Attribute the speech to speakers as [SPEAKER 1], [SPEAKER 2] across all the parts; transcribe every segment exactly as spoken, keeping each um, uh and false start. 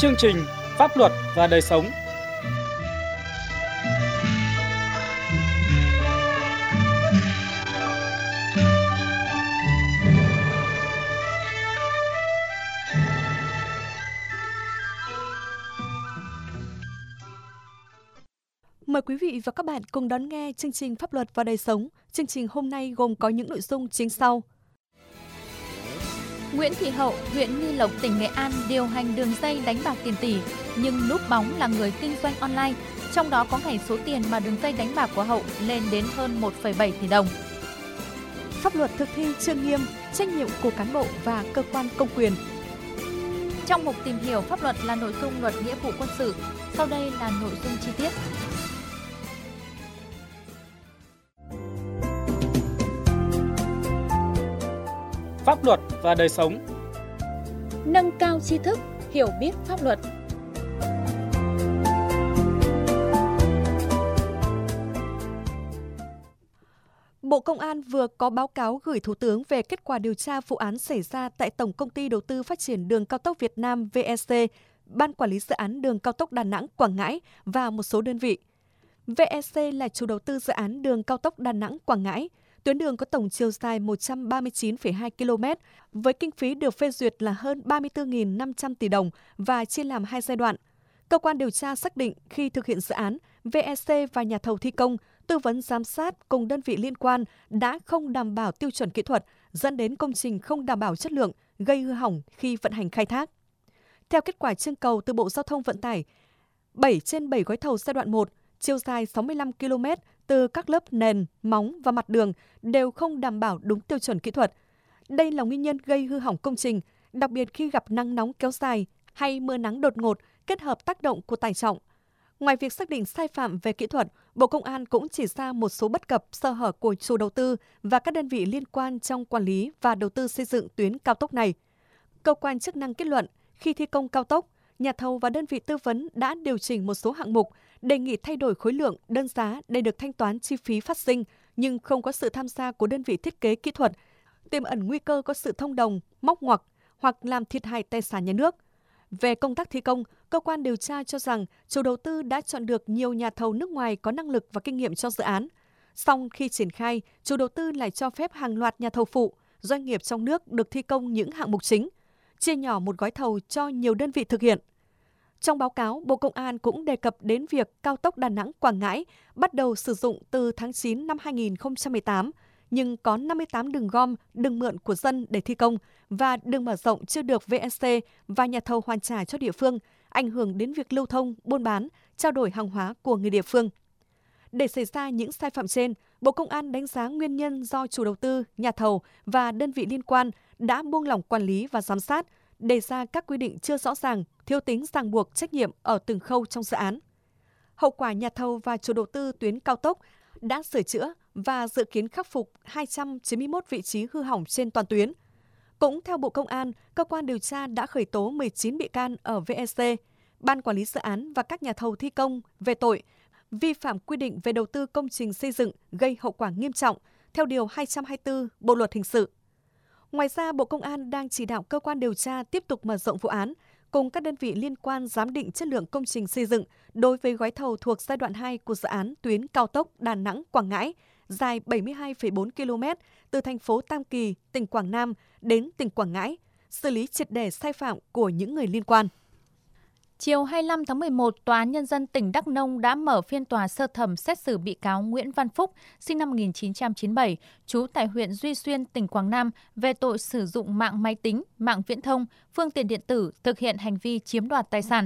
[SPEAKER 1] chương trình Pháp luật và đời sống.
[SPEAKER 2] Mời quý vị và các bạn cùng đón nghe chương trình Pháp luật và đời sống. Chương trình hôm nay gồm có những nội dung chính sau.
[SPEAKER 3] Nguyễn Thị Hậu, huyện Nghi Lộc, tỉnh Nghệ An điều hành đường dây đánh bạc tiền tỷ, nhưng núp bóng là người kinh doanh online. Trong đó có ngày số tiền mà đường dây đánh bạc của Hậu lên đến hơn một phẩy bảy tỷ đồng.
[SPEAKER 2] Pháp luật thực thi chưa nghiêm, trách nhiệm của cán bộ và cơ quan công quyền.
[SPEAKER 3] Trong mục tìm hiểu pháp luật là nội dung luật nghĩa vụ quân sự. Sau đây là nội dung chi tiết.
[SPEAKER 1] Pháp luật và đời sống.
[SPEAKER 3] Nâng cao tri thức, hiểu biết pháp luật.
[SPEAKER 2] Bộ Công an vừa có báo cáo gửi Thủ tướng về kết quả điều tra vụ án xảy ra tại Tổng Công ty Đầu tư Phát triển Đường Cao tốc Việt Nam vê e xê, Ban Quản lý Dự án Đường Cao tốc Đà Nẵng - Quảng Ngãi và một số đơn vị. vê e xê là chủ đầu tư dự án Đường Cao tốc Đà Nẵng - Quảng Ngãi. Tuyến đường có tổng chiều dài một trăm ba mươi chín phẩy hai ki lô mét, với kinh phí được phê duyệt là hơn ba mươi tư nghìn năm trăm tỷ đồng và chia làm hai giai đoạn. Cơ quan điều tra xác định khi thực hiện dự án, vê e xê và nhà thầu thi công, tư vấn giám sát cùng đơn vị liên quan đã không đảm bảo tiêu chuẩn kỹ thuật, dẫn đến công trình không đảm bảo chất lượng, gây hư hỏng khi vận hành khai thác. Theo kết quả trưng cầu từ Bộ Giao thông Vận tải, bảy trên bảy gói thầu giai đoạn một, chiều dài sáu mươi lăm ki lô mét từ các lớp nền, móng và mặt đường đều không đảm bảo đúng tiêu chuẩn kỹ thuật. Đây là nguyên nhân gây hư hỏng công trình, đặc biệt khi gặp nắng nóng kéo dài hay mưa nắng đột ngột kết hợp tác động của tải trọng. Ngoài việc xác định sai phạm về kỹ thuật, Bộ Công an cũng chỉ ra một số bất cập sơ hở của chủ đầu tư và các đơn vị liên quan trong quản lý và đầu tư xây dựng tuyến cao tốc này. Cơ quan chức năng kết luận, khi thi công cao tốc, nhà thầu và đơn vị tư vấn đã điều chỉnh một số hạng mục, đề nghị thay đổi khối lượng, đơn giá để được thanh toán chi phí phát sinh, nhưng không có sự tham gia của đơn vị thiết kế kỹ thuật, tiềm ẩn nguy cơ có sự thông đồng, móc ngoặc hoặc làm thiệt hại tài sản nhà nước. Về công tác thi công, cơ quan điều tra cho rằng chủ đầu tư đã chọn được nhiều nhà thầu nước ngoài có năng lực và kinh nghiệm cho dự án. Song khi triển khai, chủ đầu tư lại cho phép hàng loạt nhà thầu phụ, doanh nghiệp trong nước được thi công những hạng mục chính, chia nhỏ một gói thầu cho nhiều đơn vị thực hiện. Trong báo cáo, Bộ Công an cũng đề cập đến việc cao tốc Đà Nẵng - Quảng Ngãi bắt đầu sử dụng từ tháng chín năm hai nghìn không trăm mười tám, nhưng có năm mươi tám đường gom, đường mượn của dân để thi công và đường mở rộng chưa được vê e xê và nhà thầu hoàn trả cho địa phương, ảnh hưởng đến việc lưu thông, buôn bán, trao đổi hàng hóa của người địa phương. Để xảy ra những sai phạm trên, Bộ Công an đánh giá nguyên nhân do chủ đầu tư, nhà thầu và đơn vị liên quan đã buông lỏng quản lý và giám sát, đề ra các quy định chưa rõ ràng, thiếu tính ràng buộc trách nhiệm ở từng khâu trong dự án. Hậu quả, nhà thầu và chủ đầu tư tuyến cao tốc đã sửa chữa và dự kiến khắc phục hai trăm chín mươi mốt vị trí hư hỏng trên toàn tuyến. Cũng theo Bộ Công an, cơ quan điều tra đã khởi tố mười chín bị can ở vê e xê, Ban Quản lý Dự án và các nhà thầu thi công về tội vi phạm quy định về đầu tư công trình xây dựng gây hậu quả nghiêm trọng theo Điều hai trăm hai mươi tư Bộ Luật Hình sự. Ngoài ra, Bộ Công an đang chỉ đạo cơ quan điều tra tiếp tục mở rộng vụ án, cùng các đơn vị liên quan giám định chất lượng công trình xây dựng đối với gói thầu thuộc giai đoạn hai của dự án tuyến cao tốc Đà Nẵng - Quảng Ngãi, dài bảy mươi hai phẩy bốn ki lô mét từ thành phố Tam Kỳ, tỉnh Quảng Nam đến tỉnh Quảng Ngãi, xử lý triệt để sai phạm của những người liên quan.
[SPEAKER 3] Chiều hai mươi lăm tháng mười một, Tòa án Nhân dân tỉnh Đắk Nông đã mở phiên tòa sơ thẩm xét xử bị cáo Nguyễn Văn Phúc, sinh năm một nghìn chín trăm chín mươi bảy, trú tại huyện Duy Xuyên, tỉnh Quảng Nam, về tội sử dụng mạng máy tính, mạng viễn thông, phương tiện điện tử thực hiện hành vi chiếm đoạt tài sản.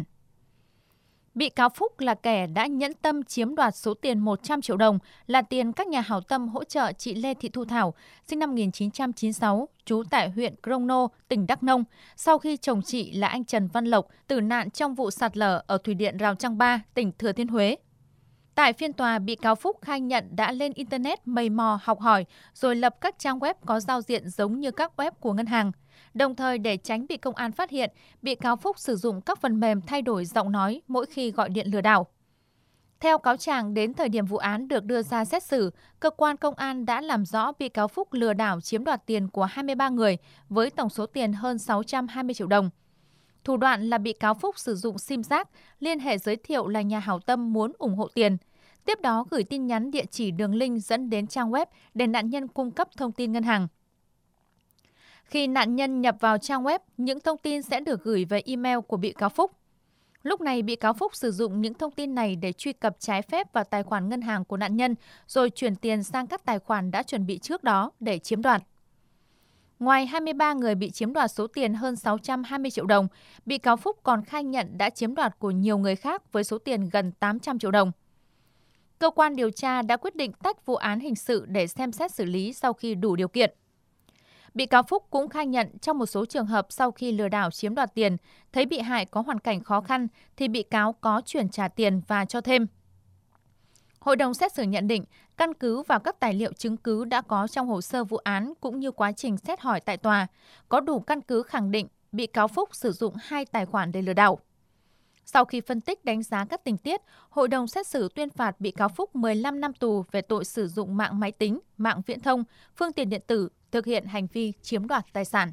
[SPEAKER 3] Bị cáo Phúc là kẻ đã nhẫn tâm chiếm đoạt số tiền một trăm triệu đồng, là tiền các nhà hảo tâm hỗ trợ chị Lê Thị Thu Thảo, sinh năm một nghìn chín trăm chín mươi sáu, trú tại huyện Crono, tỉnh Đắk Nông, sau khi chồng chị là anh Trần Văn Lộc tử nạn trong vụ sạt lở ở thủy điện Rào Trăng Ba, tỉnh Thừa Thiên Huế. Tại phiên tòa, bị cáo Phúc khai nhận đã lên Internet mày mò học hỏi rồi lập các trang web có giao diện giống như các web của ngân hàng. Đồng thời, để tránh bị công an phát hiện, bị cáo Phúc sử dụng các phần mềm thay đổi giọng nói mỗi khi gọi điện lừa đảo. Theo cáo trạng, đến thời điểm vụ án được đưa ra xét xử, cơ quan công an đã làm rõ bị cáo Phúc lừa đảo chiếm đoạt tiền của hai mươi ba người với tổng số tiền hơn sáu trăm hai mươi triệu đồng. Thủ đoạn là bị cáo Phúc sử dụng sim rác, liên hệ giới thiệu là nhà hảo tâm muốn ủng hộ tiền. Tiếp đó gửi tin nhắn địa chỉ đường link dẫn đến trang web để nạn nhân cung cấp thông tin ngân hàng. Khi nạn nhân nhập vào trang web, những thông tin sẽ được gửi về email của bị cáo Phúc. Lúc này, bị cáo Phúc sử dụng những thông tin này để truy cập trái phép vào tài khoản ngân hàng của nạn nhân, rồi chuyển tiền sang các tài khoản đã chuẩn bị trước đó để chiếm đoạt. Ngoài hai mươi ba người bị chiếm đoạt số tiền hơn sáu trăm hai mươi triệu đồng, bị cáo Phúc còn khai nhận đã chiếm đoạt của nhiều người khác với số tiền gần tám trăm triệu đồng. Cơ quan điều tra đã quyết định tách vụ án hình sự để xem xét xử lý sau khi đủ điều kiện. Bị cáo Phúc cũng khai nhận trong một số trường hợp sau khi lừa đảo chiếm đoạt tiền, thấy bị hại có hoàn cảnh khó khăn thì bị cáo có chuyển trả tiền và cho thêm. Hội đồng xét xử nhận định, căn cứ vào các tài liệu chứng cứ đã có trong hồ sơ vụ án cũng như quá trình xét hỏi tại tòa, có đủ căn cứ khẳng định bị cáo Phúc sử dụng hai tài khoản để lừa đảo. Sau khi phân tích đánh giá các tình tiết, Hội đồng xét xử tuyên phạt bị cáo Phúc mười lăm năm tù về tội sử dụng mạng máy tính, mạng viễn thông, phương tiện điện tử, thực hiện hành vi chiếm đoạt tài sản.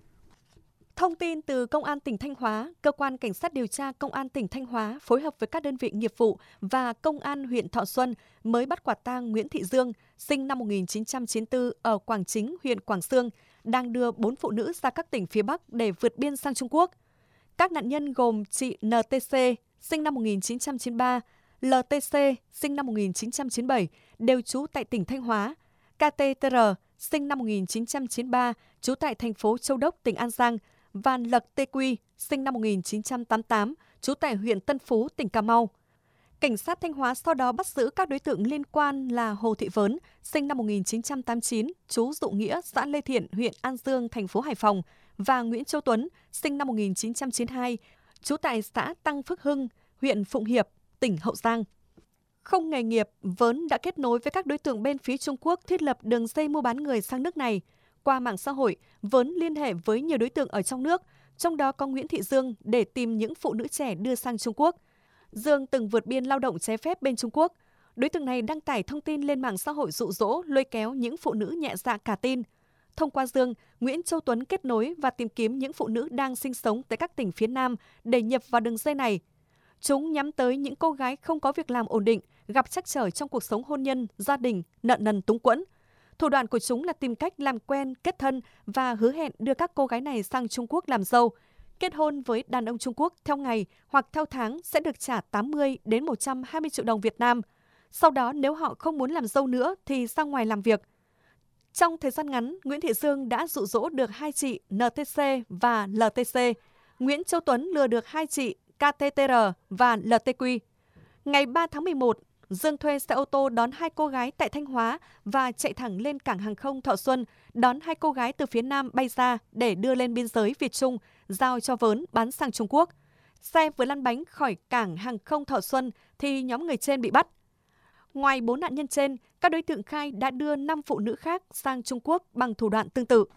[SPEAKER 2] Thông tin từ Công an tỉnh Thanh Hóa, Cơ quan Cảnh sát điều tra Công an tỉnh Thanh Hóa phối hợp với các đơn vị nghiệp vụ và Công an huyện Thọ Xuân mới bắt quả tang Nguyễn Thị Dương, sinh năm một nghìn chín trăm chín mươi tư ở Quảng Chính, huyện Quảng Xương, đang đưa bốn phụ nữ ra các tỉnh phía Bắc để vượt biên sang Trung Quốc. Các nạn nhân gồm chị en tê xê, sinh năm một nghìn chín trăm chín mươi ba, lờ tê xê, sinh năm một nghìn chín trăm chín mươi bảy, đều trú tại tỉnh Thanh Hóa, ca tê tê rờ, sinh năm một nghìn chín trăm chín mươi ba, trú tại thành phố Châu Đốc, tỉnh An Giang, và Lật Tê Quy, sinh năm một nghìn chín trăm tám mươi tám, trú tại huyện Tân Phú, tỉnh Cà Mau. Cảnh sát Thanh Hóa sau đó bắt giữ các đối tượng liên quan là Hồ Thị Vớn, sinh năm một nghìn chín trăm tám mươi chín, trú Dụ Nghĩa, xã Lê Thiện, huyện An Dương, thành phố Hải Phòng, và Nguyễn Châu Tuấn, sinh năm một nghìn chín trăm chín mươi hai, trú tại xã Tăng Phước Hưng, huyện Phụng Hiệp, tỉnh Hậu Giang. Không nghề nghiệp, Vớn đã kết nối với các đối tượng bên phía Trung Quốc thiết lập đường dây mua bán người sang nước này. Qua mạng xã hội, Vớn liên hệ với nhiều đối tượng ở trong nước, trong đó có Nguyễn Thị Dương để tìm những phụ nữ trẻ đưa sang Trung Quốc. Dương từng vượt biên lao động trái phép bên Trung Quốc. Đối tượng này đăng tải thông tin lên mạng xã hội dụ dỗ, lôi kéo những phụ nữ nhẹ dạ cả tin. Thông qua Dương, Nguyễn Châu Tuấn kết nối và tìm kiếm những phụ nữ đang sinh sống tại các tỉnh phía Nam để nhập vào đường dây này. Chúng nhắm tới những cô gái không có việc làm ổn định, gặp trắc trở trong cuộc sống hôn nhân, gia đình, nợ nần túng quẫn. Thủ đoạn của chúng là tìm cách làm quen, kết thân và hứa hẹn đưa các cô gái này sang Trung Quốc làm dâu. Kết hôn với đàn ông Trung Quốc theo ngày hoặc theo tháng sẽ được trả tám mươi đến một trăm hai mươi triệu đồng Việt Nam. Sau đó nếu họ không muốn làm dâu nữa thì ra ngoài làm việc. Trong thời gian ngắn, Nguyễn Thị Dương đã dụ dỗ được hai chị en tê xê và lờ tê xê. Nguyễn Châu Tuấn lừa được hai chị ca tê tê rờ và lờ tê quy. Ngày ba tháng mười một, Dương thuê xe ô tô đón hai cô gái tại Thanh Hóa và chạy thẳng lên cảng hàng không Thọ Xuân, đón hai cô gái từ phía Nam bay ra để đưa lên biên giới Việt Trung, giao cho Vớn bán sang Trung Quốc. Xe vừa lăn bánh khỏi cảng hàng không Thọ Xuân thì nhóm người trên bị bắt. Ngoài bốn nạn nhân trên, các đối tượng khai đã đưa năm phụ nữ khác sang Trung Quốc bằng thủ đoạn tương tự.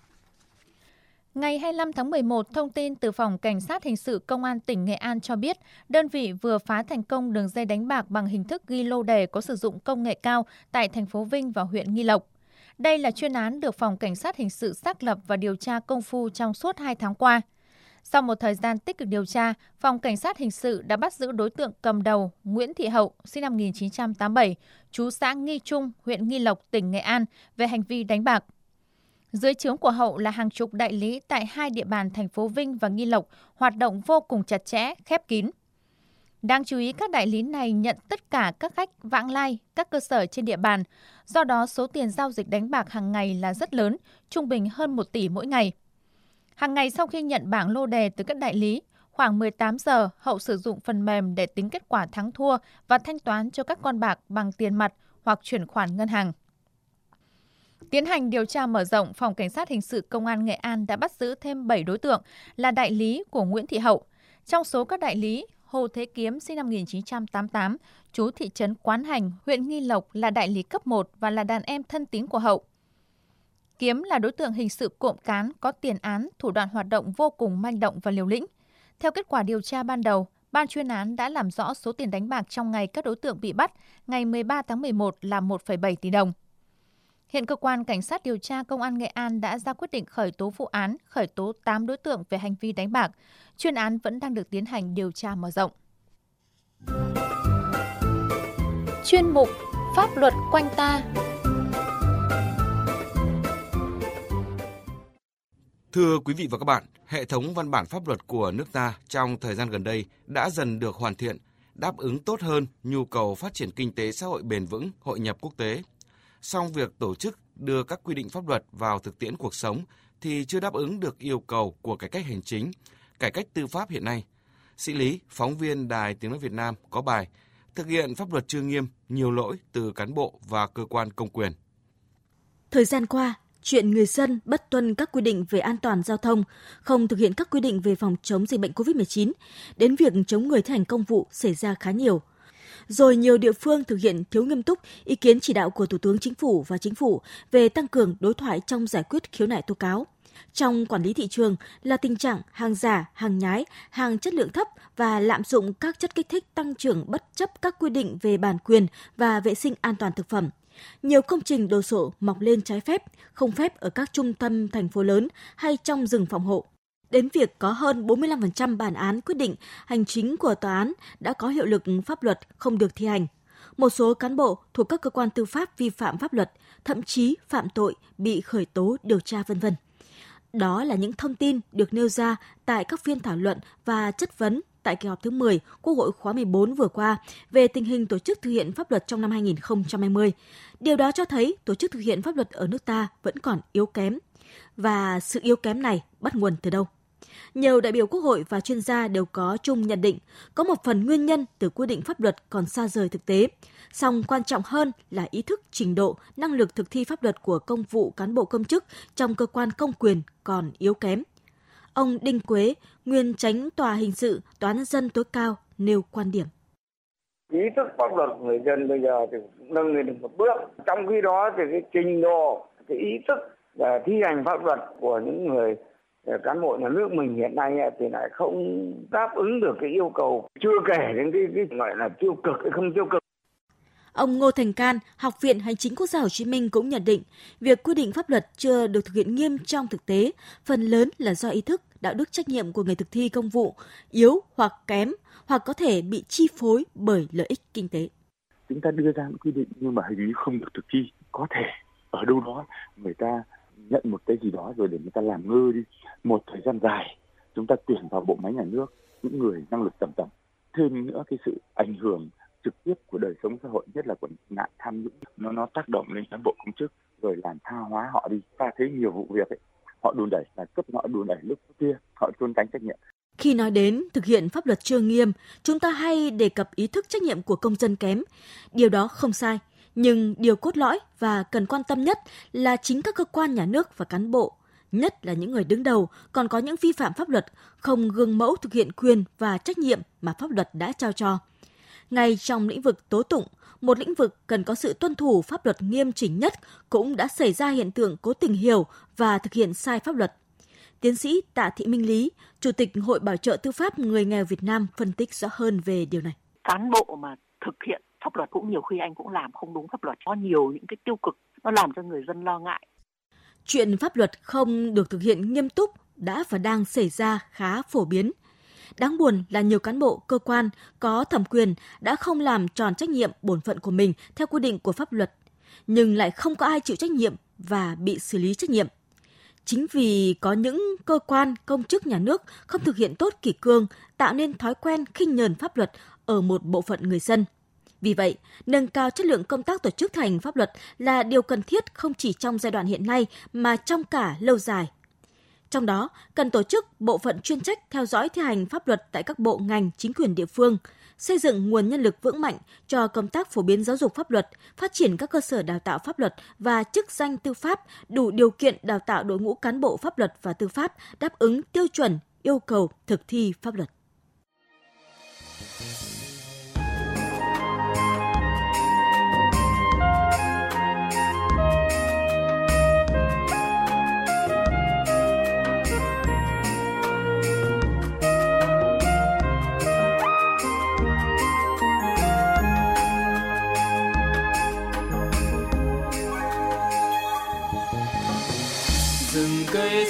[SPEAKER 3] Ngày hai mươi lăm tháng mười một, thông tin từ Phòng Cảnh sát Hình sự Công an tỉnh Nghệ An cho biết, đơn vị vừa phá thành công đường dây đánh bạc bằng hình thức ghi lô đề có sử dụng công nghệ cao tại thành phố Vinh và huyện Nghi Lộc. Đây là chuyên án được Phòng Cảnh sát Hình sự xác lập và điều tra công phu trong suốt hai tháng qua. Sau một thời gian tích cực điều tra, Phòng Cảnh sát Hình sự đã bắt giữ đối tượng cầm đầu Nguyễn Thị Hậu, sinh năm một nghìn chín trăm tám mươi bảy, trú xã Nghi Trung, huyện Nghi Lộc, tỉnh Nghệ An, về hành vi đánh bạc. Dưới trướng của Hậu là hàng chục đại lý tại hai địa bàn thành phố Vinh và Nghi Lộc, hoạt động vô cùng chặt chẽ, khép kín. Đáng chú ý, các đại lý này nhận tất cả các khách vãng lai, các cơ sở trên địa bàn. Do đó, số tiền giao dịch đánh bạc hàng ngày là rất lớn, trung bình hơn một tỷ mỗi ngày. Hàng ngày sau khi nhận bảng lô đề từ các đại lý, khoảng mười tám giờ, Hậu sử dụng phần mềm để tính kết quả thắng thua và thanh toán cho các con bạc bằng tiền mặt hoặc chuyển khoản ngân hàng. Tiến hành điều tra mở rộng, Phòng Cảnh sát Hình sự Công an Nghệ An đã bắt giữ thêm bảy đối tượng là đại lý của Nguyễn Thị Hậu. Trong số các đại lý, Hồ Thế Kiếm, sinh năm một nghìn chín trăm tám mươi tám, trú thị trấn Quán Hành, huyện Nghi Lộc là đại lý cấp một và là đàn em thân tín của Hậu. Kiếm là đối tượng hình sự cộng cán, có tiền án, thủ đoạn hoạt động vô cùng manh động và liều lĩnh. Theo kết quả điều tra ban đầu, ban chuyên án đã làm rõ số tiền đánh bạc trong ngày các đối tượng bị bắt ngày mười ba tháng mười một là một phẩy bảy tỷ đồng. Hiện Cơ quan Cảnh sát điều tra Công an Nghệ An đã ra quyết định khởi tố vụ án, khởi tố tám đối tượng về hành vi đánh bạc. Chuyên án vẫn đang được tiến hành điều tra mở rộng. Chuyên mục Pháp luật quanh ta.
[SPEAKER 4] Thưa quý vị và các bạn, hệ thống văn bản pháp luật của nước ta trong thời gian gần đây đã dần được hoàn thiện, đáp ứng tốt hơn nhu cầu phát triển kinh tế xã hội bền vững, hội nhập quốc tế. Song việc tổ chức đưa các quy định pháp luật vào thực tiễn cuộc sống thì chưa đáp ứng được yêu cầu của cải cách hành chính, cải cách tư pháp hiện nay. Sĩ Lý, phóng viên Đài Tiếng nói Việt Nam có bài thực hiện pháp luật chưa nghiêm, nhiều lỗi từ cán bộ và cơ quan công quyền.
[SPEAKER 2] Thời gian qua, chuyện người dân bất tuân các quy định về an toàn giao thông, không thực hiện các quy định về phòng chống dịch bệnh cô vít mười chín, đến việc chống người thi hành công vụ xảy ra khá nhiều. Rồi nhiều địa phương thực hiện thiếu nghiêm túc ý kiến chỉ đạo của Thủ tướng Chính phủ và Chính phủ về tăng cường đối thoại trong giải quyết khiếu nại tố cáo. Trong quản lý thị trường là tình trạng hàng giả, hàng nhái, hàng chất lượng thấp và lạm dụng các chất kích thích tăng trưởng bất chấp các quy định về bản quyền và vệ sinh an toàn thực phẩm. Nhiều công trình đồ sộ mọc lên trái phép, không phép ở các trung tâm thành phố lớn hay trong rừng phòng hộ. Đến việc có hơn bốn mươi lăm phần trăm bản án quyết định hành chính của tòa án đã có hiệu lực pháp luật không được thi hành. Một số cán bộ thuộc các cơ quan tư pháp vi phạm pháp luật, thậm chí phạm tội bị khởi tố điều tra vân vân. Đó là những thông tin được nêu ra tại các phiên thảo luận và chất vấn tại kỳ họp thứ mười Quốc hội khóa mười bốn vừa qua về tình hình tổ chức thực hiện pháp luật trong năm hai nghìn không trăm hai mươi. Điều đó cho thấy tổ chức thực hiện pháp luật ở nước ta vẫn còn yếu kém. Và sự yếu kém này bắt nguồn từ đâu? Nhiều đại biểu Quốc hội và chuyên gia đều có chung nhận định có một phần nguyên nhân từ quy định pháp luật còn xa rời thực tế. Song quan trọng hơn là ý thức, trình độ, năng lực thực thi pháp luật của công vụ cán bộ công chức trong cơ quan công quyền còn yếu kém. Ông Đinh Quế, nguyên chánh tòa hình sự Tòa án Nhân dân tối cao nêu quan điểm.
[SPEAKER 5] Ý thức pháp luật của người dân bây giờ thì nâng lên được một bước. Trong khi đó thì cái trình độ, cái ý thức và thi hành pháp luật của những người cán bộ nhà nước mình hiện nay thì lại không đáp ứng được cái yêu cầu. Chưa kể đến cái, cái gọi là tiêu cực hay không tiêu cực.
[SPEAKER 2] Ông Ngô Thành Can, Học viện Hành chính Quốc gia Hồ Chí Minh cũng nhận định, việc quy định pháp luật chưa được thực hiện nghiêm trong thực tế, phần lớn là do ý thức, đạo đức trách nhiệm của người thực thi công vụ yếu hoặc kém, hoặc có thể bị chi phối bởi lợi ích kinh tế.
[SPEAKER 6] Chúng ta đưa ra một quy định nhưng mà hình như không được thực thi. Có thể ở đâu đó người ta nhận một cái gì đó rồi để người ta làm ngơ đi. Một thời gian dài chúng ta tuyển vào bộ máy nhà nước những người năng lực tầm tầm. Thêm nữa cái sự ảnh hưởng trực tiếp của đời sống xã hội, nhất là của nạn tham nhũng, nó nó tác động lên cán bộ công chức rồi làm tha hóa họ đi. Ta thấy nhiều vụ việc ấy, họ đùn đẩy là cấp họ đùn đẩy lúc kia, họ trốn tránh trách nhiệm.
[SPEAKER 2] Khi nói đến thực hiện pháp luật chưa nghiêm, chúng ta hay đề cập ý thức trách nhiệm của công dân kém. Điều đó không sai, nhưng điều cốt lõi và cần quan tâm nhất là chính các cơ quan nhà nước và cán bộ, nhất là những người đứng đầu còn có những vi phạm pháp luật, không gương mẫu thực hiện quyền và trách nhiệm mà pháp luật đã trao cho. Ngay trong lĩnh vực tố tụng, một lĩnh vực cần có sự tuân thủ pháp luật nghiêm chỉnh nhất cũng đã xảy ra hiện tượng cố tình hiểu và thực hiện sai pháp luật. Tiến sĩ Tạ Thị Minh Lý, Chủ tịch Hội Bảo trợ Tư pháp Người nghèo Việt Nam phân tích rõ hơn về điều này.
[SPEAKER 7] Cán bộ mà thực hiện pháp luật cũng nhiều khi anh cũng làm không đúng pháp luật, có nhiều những cái tiêu cực, nó làm cho người dân lo ngại.
[SPEAKER 2] Chuyện pháp luật không được thực hiện nghiêm túc đã và đang xảy ra khá phổ biến. Đáng buồn là nhiều cán bộ, cơ quan có thẩm quyền đã không làm tròn trách nhiệm bổn phận của mình theo quy định của pháp luật, nhưng lại không có ai chịu trách nhiệm và bị xử lý trách nhiệm. Chính vì có những cơ quan, công chức nhà nước không thực hiện tốt kỷ cương, tạo nên thói quen khinh nhờn pháp luật ở một bộ phận người dân. Vì vậy, nâng cao chất lượng công tác tổ chức thi hành pháp luật là điều cần thiết không chỉ trong giai đoạn hiện nay mà trong cả lâu dài. Trong đó, cần tổ chức bộ phận chuyên trách theo dõi thi hành pháp luật tại các bộ ngành, chính quyền địa phương, xây dựng nguồn nhân lực vững mạnh cho công tác phổ biến giáo dục pháp luật, phát triển các cơ sở đào tạo pháp luật và chức danh tư pháp đủ điều kiện đào tạo đội ngũ cán bộ pháp luật và tư pháp đáp ứng tiêu chuẩn, yêu cầu thực thi pháp luật.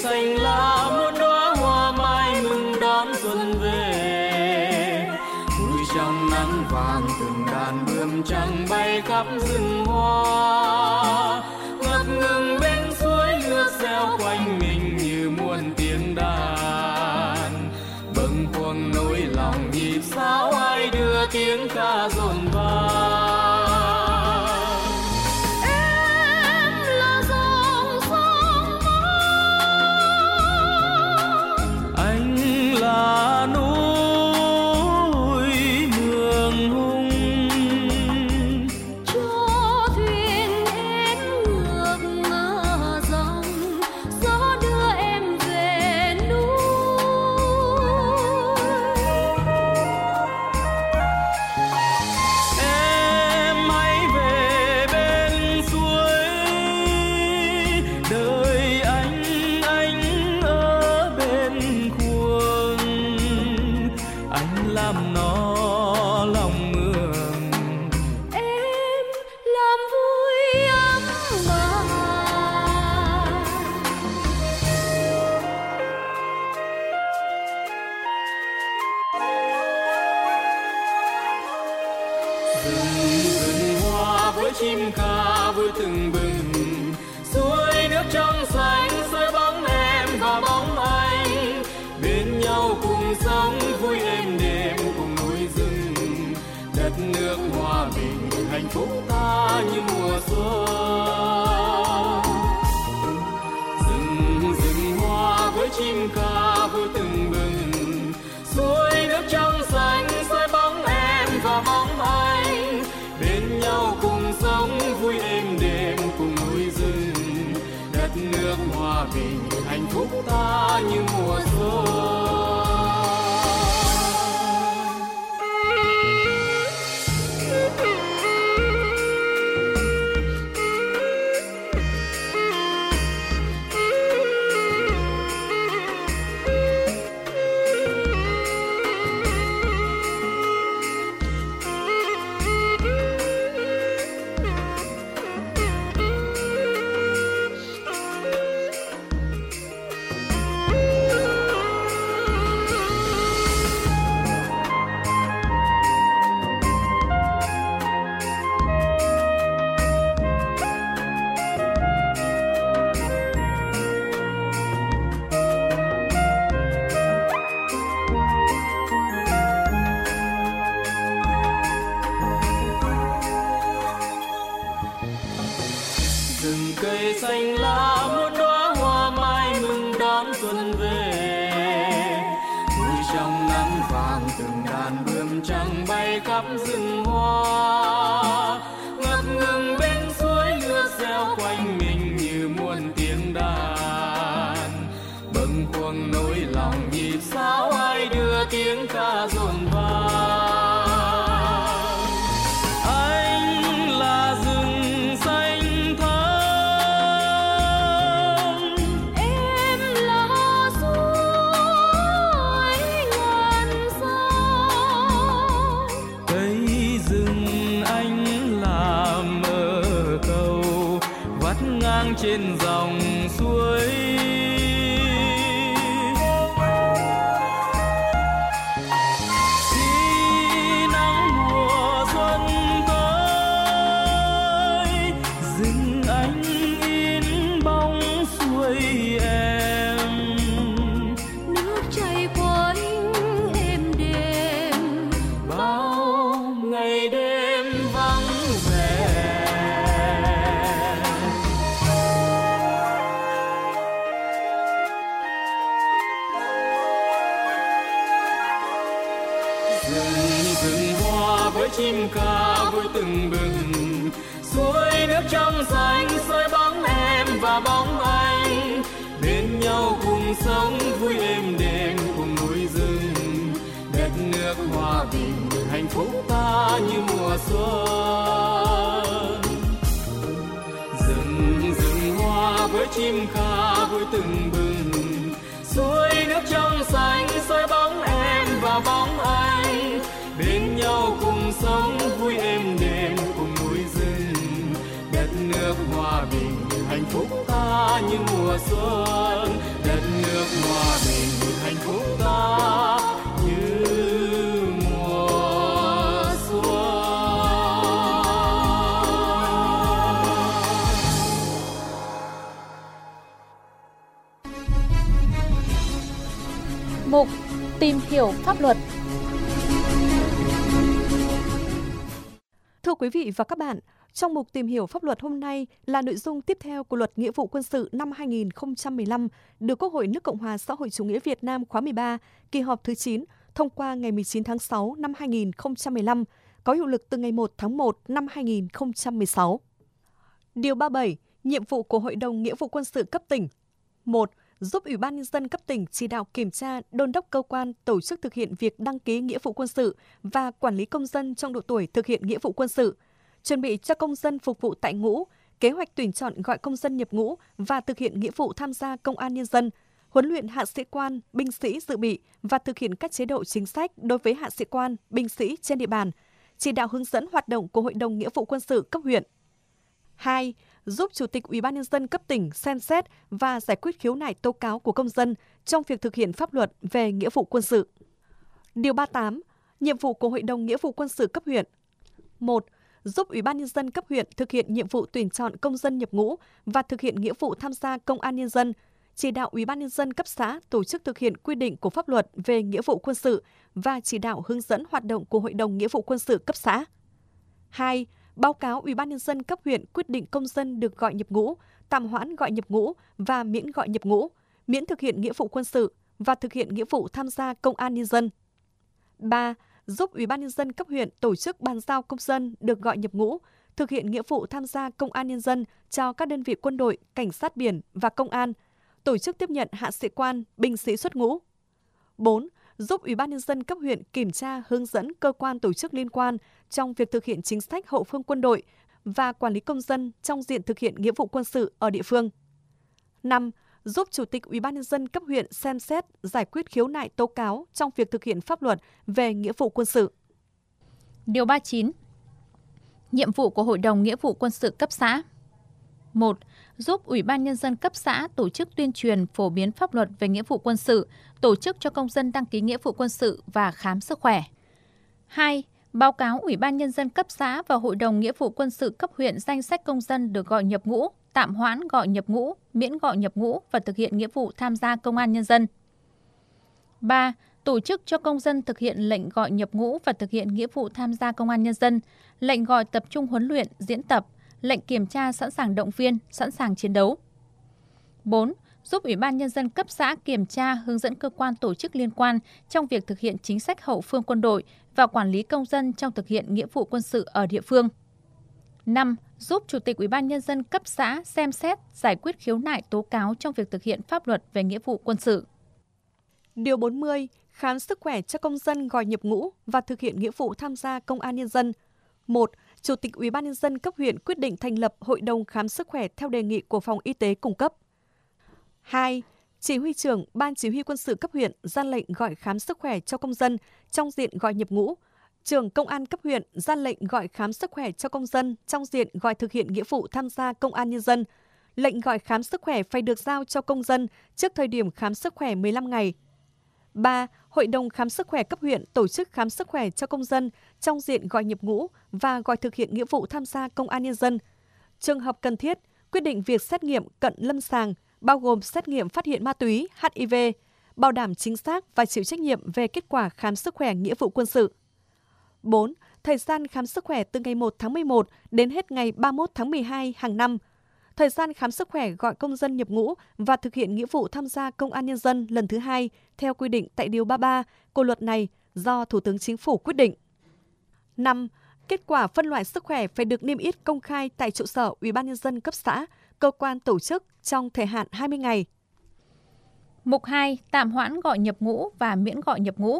[SPEAKER 8] xanh lá muôn đóa hoa mai mừng đón xuân về. Vui trong nắng vàng từng đàn bướm trắng bay khắp rừng hoa. Ngập ngừng bên suối nước reo quanh mình như muôn tiếng đàn. Bâng khuâng nỗi lòng nhịp sao ai đưa tiếng ca dồn vang. Chim ca vui từng bừng, suối nước trong xanh soi bóng em và bóng anh, bên nhau cùng sống vui êm đềm cùng núi rừng, đất nước hòa bình hạnh phúc ta như mùa xuân. Rừng rừng hoa với chim ca vui từng bừng, suối nước trong xanh soi bóng em và bóng anh, bên nhau cùng sống vui êm đềm cùng núi rừng, đất nước hòa bình hạnh phúc ta như mùa xuân. Cây xanh lá muôn đóa hoa mai mừng đón xuân về. Vui trong nắng vàng từng đàn bướm trắng bay khắp rừng hoa. Ngập ngừng bên suối nước reo quanh mình như muôn tiếng đàn. Bâng khuâng nỗi lòng nhịp sao ai đưa tiếng ca dồn vang. Anh là rừng xanh trên dòng suối. Khi nắng mùa xuân tới, rừng anh in bóng suối em.
[SPEAKER 9] Nước chảy quanh êm đềm,
[SPEAKER 8] bao ngày đêm vắng vẻ. Rừng hoa với chim ca vui từng bừng, suối nước trong xanh soi bóng em và bóng anh, bên nhau cùng sống vui êm đềm cùng núi rừng, đất nước hòa bình hạnh phúc ta như mùa xuân. Rừng rừng hoa với chim ca vui từng bừng, suối nước trong xanh soi bóng em và bóng anh, bên nhau cùng sống vui êm đềm cùng núi rừng, đất nước hòa bình hạnh phúc ta như mùa xuân, đất
[SPEAKER 3] Mục Tìm hiểu pháp luật.
[SPEAKER 2] Thưa quý vị và các bạn, trong mục Tìm hiểu pháp luật hôm nay là nội dung tiếp theo của Luật Nghĩa vụ quân sự năm hai nghìn không trăm mười lăm được Quốc hội nước Cộng hòa xã hội chủ nghĩa Việt Nam khóa mười ba, kỳ họp thứ chín, thông qua ngày mười chín tháng sáu năm hai nghìn không trăm mười lăm, có hiệu lực từ ngày một tháng một năm hai nghìn không trăm mười sáu. Điều ba mươi bảy. Nhiệm vụ của Hội đồng Nghĩa vụ quân sự cấp tỉnh. một. Giúp Ủy ban Nhân dân cấp tỉnh chỉ đạo kiểm tra, đôn đốc cơ quan, tổ chức thực hiện việc đăng ký nghĩa vụ quân sự và quản lý công dân trong độ tuổi thực hiện nghĩa vụ quân sự, chuẩn bị cho công dân phục vụ tại ngũ, kế hoạch tuyển chọn gọi công dân nhập ngũ và thực hiện nghĩa vụ tham gia công an nhân dân, huấn luyện hạ sĩ quan, binh sĩ dự bị và thực hiện các chế độ chính sách đối với hạ sĩ quan, binh sĩ trên địa bàn, chỉ đạo hướng dẫn hoạt động của Hội đồng Nghĩa vụ quân sự cấp huyện. hai. Giúp Chủ tịch Ủy ban Nhân dân cấp tỉnh xem xét và giải quyết khiếu nại tố cáo của công dân trong việc thực hiện pháp luật về nghĩa vụ quân sự. Điều ba mươi tám. Nhiệm vụ của Hội đồng Nghĩa vụ quân sự cấp huyện. một. Giúp Ủy ban Nhân dân cấp huyện thực hiện nhiệm vụ tuyển chọn công dân nhập ngũ và thực hiện nghĩa vụ tham gia công an nhân dân, chỉ đạo Ủy ban Nhân dân cấp xã tổ chức thực hiện quy định của pháp luật về nghĩa vụ quân sự và chỉ đạo hướng dẫn hoạt động của Hội đồng Nghĩa vụ quân sự cấp xã. hai. Báo cáo Ủy ban Nhân dân cấp huyện quyết định công dân được gọi nhập ngũ, tạm hoãn gọi nhập ngũ và miễn gọi nhập ngũ, miễn thực hiện nghĩa vụ quân sự và thực hiện nghĩa vụ tham gia công an nhân dân. ba. Giúp Ủy ban Nhân dân cấp huyện tổ chức bàn giao công dân được gọi nhập ngũ, thực hiện nghĩa vụ tham gia công an nhân dân cho các đơn vị quân đội, cảnh sát biển và công an, tổ chức tiếp nhận hạ sĩ quan, binh sĩ xuất ngũ. bốn. Giúp Ủy ban Nhân dân cấp huyện kiểm tra, hướng dẫn cơ quan tổ chức liên quan trong việc thực hiện chính sách hậu phương quân đội và quản lý công dân trong diện thực hiện nghĩa vụ quân sự ở địa phương. năm. Giúp Chủ tịch Ủy ban Nhân dân cấp huyện xem xét, giải quyết khiếu nại tố cáo trong việc thực hiện pháp luật về nghĩa vụ quân sự.
[SPEAKER 3] Điều ba mươi chín. Nhiệm vụ của Hội đồng Nghĩa vụ quân sự cấp xã. một. Giúp Ủy ban Nhân dân cấp xã tổ chức tuyên truyền phổ biến pháp luật về nghĩa vụ quân sự, tổ chức cho công dân đăng ký nghĩa vụ quân sự và khám sức khỏe. hai. Báo cáo Ủy ban Nhân dân cấp xã và Hội đồng Nghĩa vụ quân sự cấp huyện danh sách công dân được gọi nhập ngũ, tạm hoãn gọi nhập ngũ, miễn gọi nhập ngũ và thực hiện nghĩa vụ tham gia công an nhân dân. ba. Tổ chức cho công dân thực hiện lệnh gọi nhập ngũ và thực hiện nghĩa vụ tham gia công an nhân dân, lệnh gọi tập trung huấn luyện, diễn tập, lệnh kiểm tra sẵn sàng động viên, sẵn sàng chiến đấu. bốn. Giúp Ủy ban Nhân dân cấp xã kiểm tra, hướng dẫn cơ quan tổ chức liên quan trong việc thực hiện chính sách hậu phương quân đội và quản lý công dân trong thực hiện nghĩa vụ quân sự ở địa phương. năm. Giúp Chủ tịch Ủy ban Nhân dân cấp xã xem xét, giải quyết khiếu nại tố cáo trong việc thực hiện pháp luật về nghĩa vụ quân sự.
[SPEAKER 2] Điều bốn mươi. Khám sức khỏe cho công dân gọi nhập ngũ và thực hiện nghĩa vụ tham gia công an nhân dân. một. Chủ tịch Ủy ban Nhân dân cấp huyện quyết định thành lập Hội đồng khám sức khỏe theo đề nghị của Phòng Y tế cung cấp. hai. Chỉ huy trưởng Ban Chỉ huy quân sự cấp huyện ra lệnh gọi khám sức khỏe cho công dân trong diện gọi nhập ngũ. Trưởng Công an cấp huyện ra lệnh gọi khám sức khỏe cho công dân trong diện gọi thực hiện nghĩa vụ tham gia công an nhân dân. Lệnh gọi khám sức khỏe phải được giao cho công dân trước thời điểm khám sức khỏe mười lăm ngày. ba. Hội đồng khám sức khỏe cấp huyện tổ chức khám sức khỏe cho công dân trong diện gọi nhập ngũ và gọi thực hiện nghĩa vụ tham gia công an nhân dân. Trường hợp cần thiết, quyết định việc xét nghiệm cận lâm sàng, bao gồm xét nghiệm phát hiện ma túy, H I V, bảo đảm chính xác và chịu trách nhiệm về kết quả khám sức khỏe nghĩa vụ quân sự. bốn. Thời gian khám sức khỏe từ ngày một tháng mười một đến hết ngày ba mươi mốt tháng mười hai hàng năm. Thời gian khám sức khỏe gọi công dân nhập ngũ và thực hiện nghĩa vụ tham gia công an nhân dân lần thứ hai theo quy định tại Điều ba mươi ba của luật này do Thủ tướng Chính phủ quyết định. năm. Kết quả phân loại sức khỏe phải được niêm yết công khai tại trụ sở Ủy ban Nhân dân cấp xã, cơ quan tổ chức trong thời hạn hai mươi ngày.
[SPEAKER 3] Mục hai. Tạm hoãn gọi nhập ngũ và miễn gọi nhập ngũ.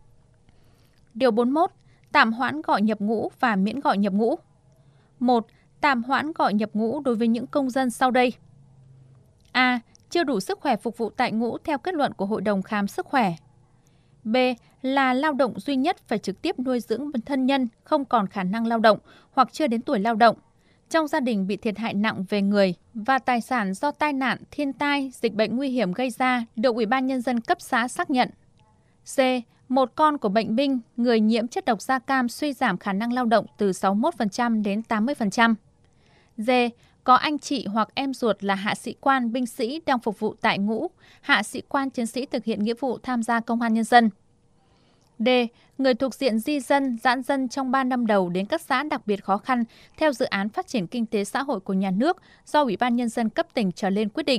[SPEAKER 3] Điều bốn mươi mốt. Tạm hoãn gọi nhập ngũ và miễn gọi nhập ngũ. một. Tạm hoãn gọi nhập ngũ đối với những công dân sau đây. A. Chưa đủ sức khỏe phục vụ tại ngũ theo kết luận của Hội đồng khám sức khỏe. B. Là lao động duy nhất phải trực tiếp nuôi dưỡng thân nhân không còn khả năng lao động hoặc chưa đến tuổi lao động, trong gia đình bị thiệt hại nặng về người và tài sản do tai nạn, thiên tai, dịch bệnh nguy hiểm gây ra được Ủy ban Nhân dân cấp xã xác nhận. C. Một con của bệnh binh, người nhiễm chất độc da cam suy giảm khả năng lao động từ sáu mươi mốt phần trăm đến tám mươi phần trăm. D. có anh chị hoặc em ruột là hạ sĩ quan, binh sĩ đang phục vụ tại ngũ, hạ sĩ quan, chiến sĩ thực hiện nghĩa vụ tham gia công an nhân dân. D. Người thuộc diện di dân, giãn dân trong ba năm đầu đến các xã đặc biệt khó khăn theo dự án phát triển kinh tế xã hội của nhà nước do Ủy ban Nhân dân cấp tỉnh trở lên quyết định.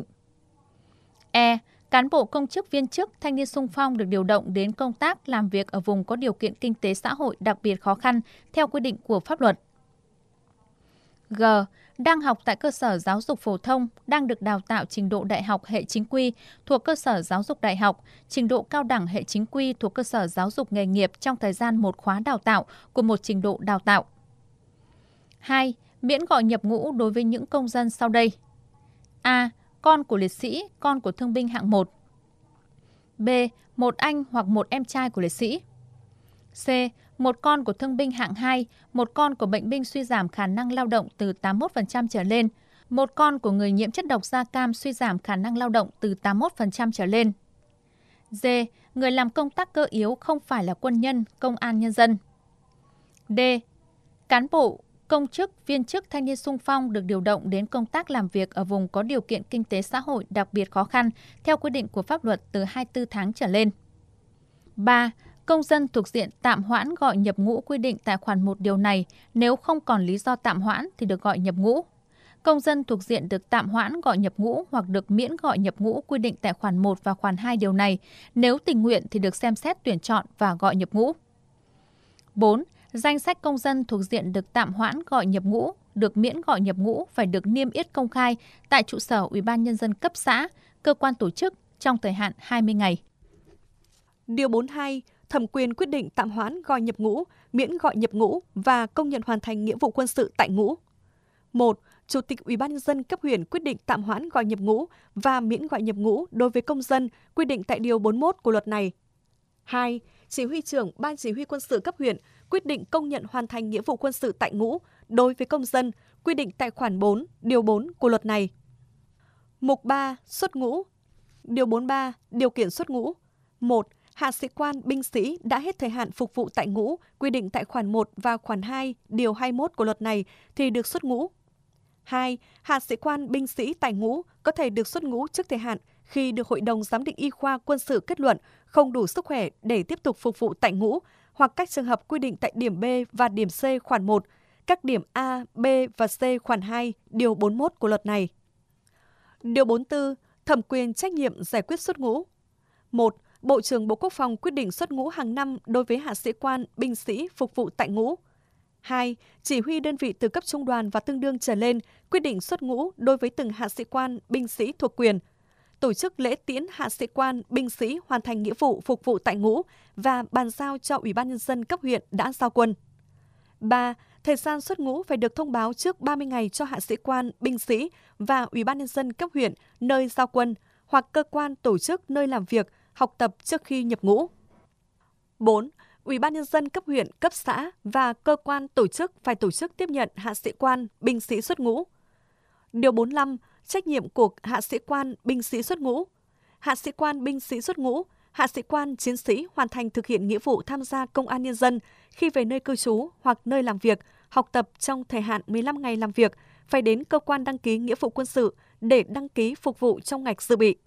[SPEAKER 3] E. Cán bộ công chức viên chức, thanh niên xung phong được điều động đến công tác làm việc ở vùng có điều kiện kinh tế xã hội đặc biệt khó khăn theo quy định của pháp luật. G. Đang học tại cơ sở giáo dục phổ thông, đang được đào tạo trình độ đại học hệ chính quy thuộc cơ sở giáo dục đại học, trình độ cao đẳng hệ chính quy thuộc cơ sở giáo dục nghề nghiệp trong thời gian một khóa đào tạo của một trình độ đào tạo. hai. Miễn gọi nhập ngũ đối với những công dân sau đây. A. Con của liệt sĩ, con của thương binh hạng một. B. Một anh hoặc một em trai của liệt sĩ. C. Một con của thương binh hạng hai, một con của bệnh binh suy giảm khả năng lao động từ tám mươi mốt phần trăm trở lên, một con của người nhiễm chất độc da cam suy giảm khả năng lao động từ tám mươi mốt phần trăm trở lên. D. Người làm công tác cơ yếu không phải là quân nhân, công an nhân dân. D. Cán bộ, công chức, viên chức thanh niên xung phong được điều động đến công tác làm việc ở vùng có điều kiện kinh tế xã hội đặc biệt khó khăn theo quy định của pháp luật từ hai mươi tư tháng trở lên. ba. Công dân thuộc diện tạm hoãn gọi nhập ngũ quy định tại khoản một điều này, nếu không còn lý do tạm hoãn thì được gọi nhập ngũ. Công dân thuộc diện được tạm hoãn gọi nhập ngũ hoặc được miễn gọi nhập ngũ quy định tại khoản một và khoản hai điều này, nếu tình nguyện thì được xem xét tuyển chọn và gọi nhập ngũ. bốn. Danh sách công dân thuộc diện được tạm hoãn gọi nhập ngũ, được miễn gọi nhập ngũ phải được niêm yết công khai tại trụ sở Ủy ban Nhân dân cấp xã, cơ quan tổ chức trong thời hạn hai mươi ngày.
[SPEAKER 2] Điều bốn mươi hai. Thẩm quyền quyết định tạm hoãn gọi nhập ngũ, miễn gọi nhập ngũ và công nhận hoàn thành nghĩa vụ quân sự tại ngũ. một. Chủ tịch Ủy ban Nhân dân cấp huyện quyết định tạm hoãn gọi nhập ngũ và miễn gọi nhập ngũ đối với công dân quy định tại điều bốn mươi mốt của luật này. hai. Chỉ huy trưởng Ban Chỉ huy quân sự cấp huyện quyết định công nhận hoàn thành nghĩa vụ quân sự tại ngũ đối với công dân quy định tại khoản bốn, điều bốn của luật này. Mục ba. Xuất ngũ. Điều bốn mươi ba. Điều kiện xuất ngũ. một. Hạ sĩ quan, binh sĩ đã hết thời hạn phục vụ tại ngũ quy định tại khoản một và khoản hai, điều hai mươi mốt của luật này thì được xuất ngũ. hai. Hạ sĩ quan, binh sĩ tại ngũ có thể được xuất ngũ trước thời hạn khi được Hội đồng Giám định Y khoa quân sự kết luận không đủ sức khỏe để tiếp tục phục vụ tại ngũ, hoặc các trường hợp quy định tại điểm B và điểm C khoản một, các điểm A, B và C khoản hai, điều bốn mươi mốt của luật này. Điều bốn mươi tư. Thẩm quyền trách nhiệm giải quyết xuất ngũ. một. Bộ trưởng Bộ Quốc phòng quyết định xuất ngũ hàng năm đối với hạ sĩ quan, binh sĩ phục vụ tại ngũ. hai. Chỉ huy đơn vị từ cấp trung đoàn và tương đương trở lên quyết định xuất ngũ đối với từng hạ sĩ quan, binh sĩ thuộc quyền. Tổ chức lễ tiễn hạ sĩ quan, binh sĩ hoàn thành nghĩa vụ phục vụ tại ngũ và bàn giao cho Ủy ban Nhân dân cấp huyện đã giao quân. ba. Thời gian xuất ngũ phải được thông báo trước ba mươi ngày cho hạ sĩ quan, binh sĩ và Ủy ban Nhân dân cấp huyện nơi giao quân hoặc cơ quan tổ chức nơi làm việc, học tập trước khi nhập ngũ. bốn. Ủy ban Nhân dân cấp huyện, cấp xã và cơ quan tổ chức phải tổ chức tiếp nhận hạ sĩ quan, binh sĩ xuất ngũ. Điều bốn mươi lăm. Trách nhiệm của hạ sĩ quan, binh sĩ xuất ngũ. Hạ sĩ quan, binh sĩ xuất ngũ, hạ sĩ quan, chiến sĩ hoàn thành thực hiện nghĩa vụ tham gia công an nhân dân khi về nơi cư trú hoặc nơi làm việc, học tập trong thời hạn mười lăm ngày làm việc, phải đến cơ quan đăng ký nghĩa vụ quân sự để đăng ký phục vụ trong ngạch dự bị.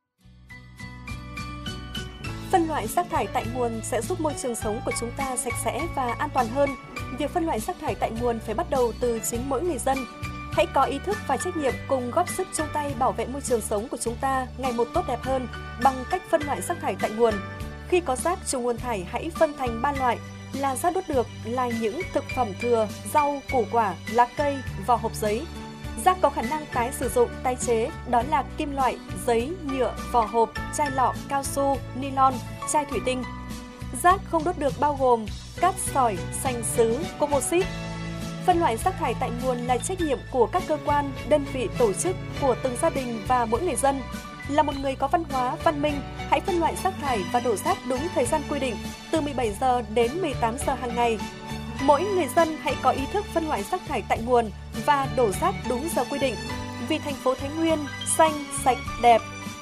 [SPEAKER 2] Phân loại rác thải tại nguồn sẽ giúp môi trường sống của chúng ta sạch sẽ và an toàn hơn. Việc phân loại rác thải tại nguồn phải bắt đầu từ chính mỗi người dân. Hãy có ý thức và trách nhiệm cùng góp sức chung tay bảo vệ môi trường sống của chúng ta ngày một tốt đẹp hơn bằng cách phân loại rác thải tại nguồn. Khi có rác trùng nguồn thải hãy phân thành ba loại là rác đốt được là những thực phẩm thừa, rau, củ quả, lá cây, vỏ hộp giấy. Rác có khả năng tái sử dụng, tái chế đó là kim loại, giấy, nhựa, vỏ hộp, chai lọ, cao su, nylon, chai thủy tinh. Rác không đốt được bao gồm cát sỏi, sành sứ, composite. Phân loại rác thải tại nguồn là trách nhiệm của các cơ quan, đơn vị, tổ chức, của từng gia đình và mỗi người dân. Là một người có văn hóa, văn minh, hãy phân loại rác thải và đổ rác đúng thời gian quy định, từ mười bảy giờ đến mười tám giờ hàng ngày. Mỗi người dân hãy có ý thức phân loại rác thải tại nguồn và đổ rác đúng giờ quy định. Vì thành phố Thái Nguyên xanh, sạch, đẹp.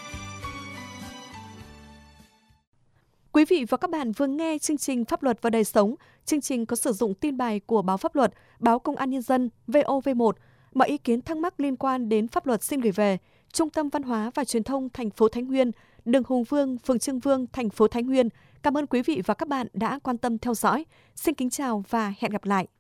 [SPEAKER 2] Quý vị và các bạn vừa nghe chương trình Pháp luật và đời sống. Chương trình có sử dụng tin bài của báo Pháp luật, báo Công an Nhân dân, vê o vê một, Mọi ý kiến thắc mắc liên quan đến pháp luật xin gửi về Trung tâm Văn hóa và Truyền thông thành phố Thái Nguyên, đường Hùng Vương, phường Trương Vương, thành phố Thái Nguyên. Cảm ơn quý vị và các bạn đã quan tâm theo dõi. Xin kính chào và hẹn gặp lại.